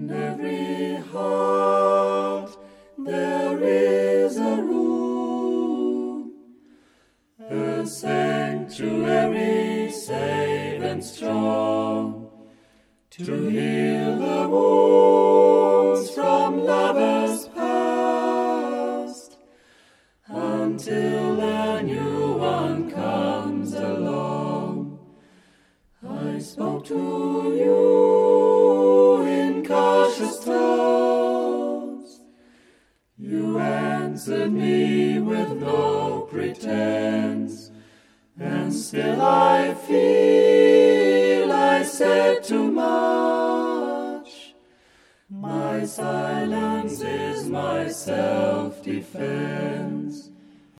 In every heart there is a room, a sanctuary safe and strong, to heal the wounds from lovers past, until a new one comes along. I spoke to you in cautious tones. You answered me with no pretense, and still I feel I said too much. My silence is my self-defense.